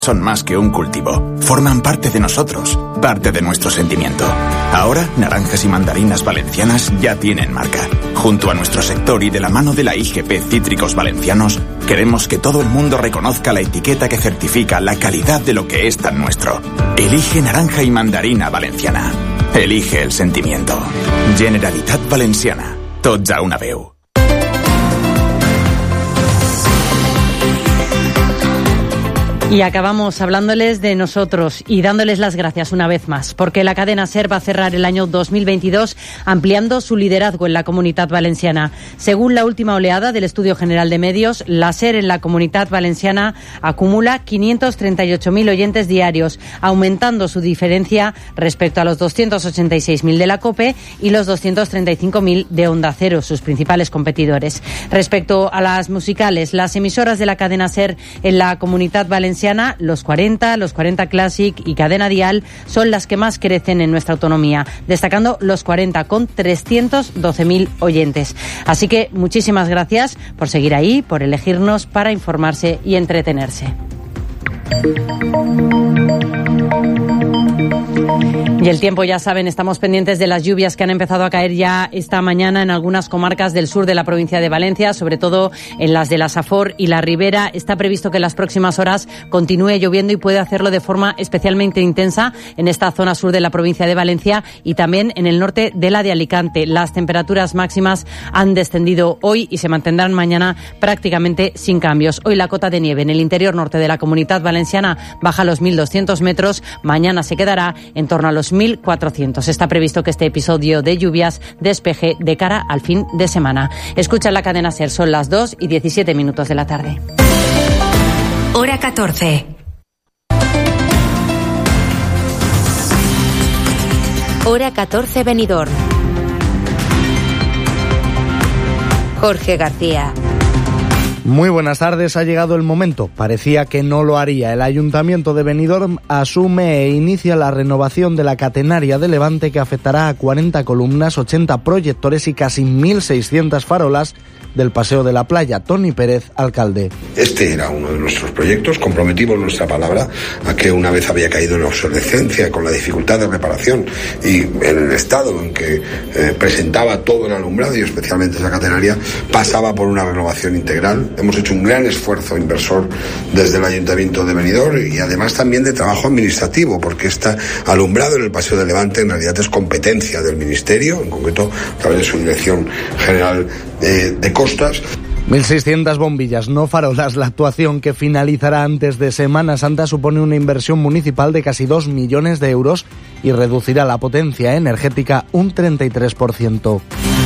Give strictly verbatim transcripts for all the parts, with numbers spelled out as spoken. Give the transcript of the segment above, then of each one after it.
son más que un cultivo. Forman parte de nosotros, parte de nuestro sentimiento. Ahora, naranjas y mandarinas valencianas ya tienen marca. Junto a nuestro sector y de la mano de la I G P Cítricos Valencianos, queremos que todo el mundo reconozca la etiqueta que certifica la calidad de lo que es tan nuestro. Elige naranja y mandarina valenciana. Elige el sentimiento. Generalitat Valenciana. Tots a una veu. Y acabamos hablándoles de nosotros y dándoles las gracias una vez más, porque la cadena SER va a cerrar el año dos mil veintidós ampliando su liderazgo en la Comunitat Valenciana. Según la última oleada del Estudio General de Medios, la SER en la Comunitat Valenciana acumula quinientos treinta y ocho mil oyentes diarios, aumentando su diferencia respecto a los doscientos ochenta y seis mil de la COPE y los doscientos treinta y cinco mil de Onda Cero, sus principales competidores. Respecto a las musicales, las emisoras de la cadena SER en la Comunitat Valenciana, los cuarenta, los cuarenta Classic y Cadena Dial son las que más crecen en nuestra autonomía, destacando los cuarenta con trescientos doce mil oyentes. Así que muchísimas gracias por seguir ahí, por elegirnos para informarse y entretenerse. Y el tiempo, ya saben, estamos pendientes de las lluvias que han empezado a caer ya esta mañana en algunas comarcas del sur de la provincia de Valencia, sobre todo en las de la Safor y la Ribera. Está previsto que en las próximas horas continúe lloviendo y puede hacerlo de forma especialmente intensa en esta zona sur de la provincia de Valencia y también en el norte de la de Alicante. Las temperaturas máximas han descendido hoy y se mantendrán mañana prácticamente sin cambios. Hoy la cota de nieve en el interior norte de la Comunitat Valenciana baja a los mil doscientos metros, mañana se quedará en torno a los mil cuatrocientos. Está previsto que este episodio de lluvias despeje de cara al fin de semana. Escucha la cadena SER, son las dos y diecisiete minutos de la tarde. Hora catorce. Hora catorce Benidorm. Jorge García. Muy buenas tardes, ha llegado el momento. Parecía que no lo haría. El Ayuntamiento de Benidorm asume e inicia la renovación de la catenaria de Levante que afectará a cuarenta columnas, ochenta proyectores y casi mil seiscientas farolas del Paseo de la Playa. Toni Pérez, alcalde. Este era uno de nuestros proyectos. Comprometimos nuestra palabra a que una vez había caído en la obsolescencia, con la dificultad de reparación y en el estado en que eh, presentaba todo el alumbrado y especialmente esa catenaria, pasaba por una renovación integral. Hemos hecho un gran esfuerzo inversor desde el Ayuntamiento de Benidorm y además también de trabajo administrativo, porque este alumbrado en el Paseo de Levante en realidad es competencia del Ministerio, en concreto a través de su Dirección General de, de Costas. mil seiscientas bombillas, no farolas. La actuación, que finalizará antes de Semana Santa, supone una inversión municipal de casi dos millones de euros y reducirá la potencia energética un treinta y tres por ciento.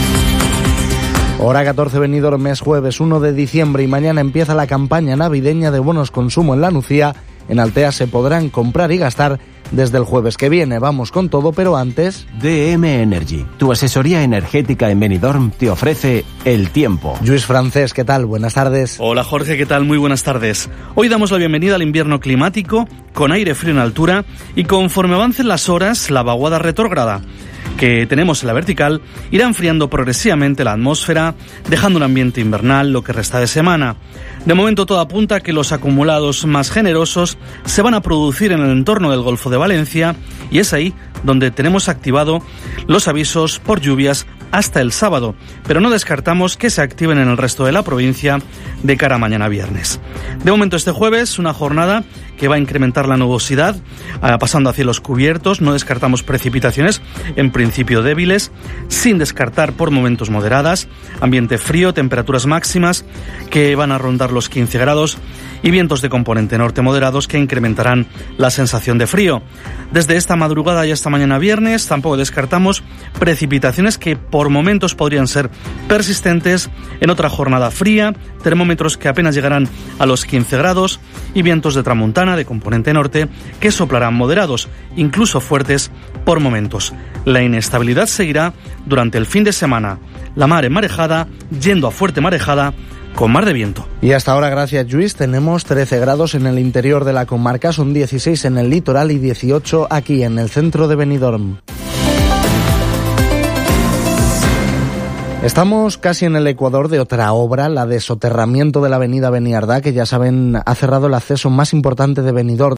Hora catorce Benidorm, es jueves uno de diciembre y mañana empieza la campaña navideña de bonos consumo en la Nucía. En Altea se podrán comprar y gastar desde el jueves que viene. Vamos con todo, pero antes... D M Energy, tu asesoría energética en Benidorm, te ofrece el tiempo. Lluís Francés, ¿qué tal? Buenas tardes. Hola Jorge, ¿qué tal? Muy buenas tardes. Hoy damos la bienvenida al invierno climático, con aire frío en altura y conforme avancen las horas, la vaguada retrógrada que tenemos en la vertical irá enfriando progresivamente la atmósfera, dejando un ambiente invernal lo que resta de semana. De momento todo apunta a que los acumulados más generosos se van a producir en el entorno del Golfo de Valencia y es ahí donde tenemos activado los avisos por lluvias hasta el sábado, pero no descartamos que se activen en el resto de la provincia de cara a mañana viernes. De momento este jueves, una jornada que va a incrementar la nubosidad, pasando a cielos cubiertos, no descartamos precipitaciones, en principio débiles, sin descartar por momentos moderadas, ambiente frío, temperaturas máximas que van a rondar los quince grados y vientos de componente norte moderados que incrementarán la sensación de frío. Desde esta madrugada y hasta mañana viernes tampoco descartamos precipitaciones que por momentos podrían ser persistentes en otra jornada fría, termómetros que apenas llegarán a los quince grados y vientos de tramontana de componente norte que soplarán moderados, incluso fuertes por momentos. La inestabilidad seguirá durante el fin de semana. La mar enmarejada, yendo a fuerte marejada, con mar de viento. Y hasta ahora, gracias Lluís, tenemos trece grados en el interior de la comarca, son dieciséis en el litoral y dieciocho aquí en el centro de Benidorm. Estamos casi en el ecuador de otra obra, la de soterramiento de la avenida Beniardá, que ya saben ha cerrado el acceso más importante de Benidorm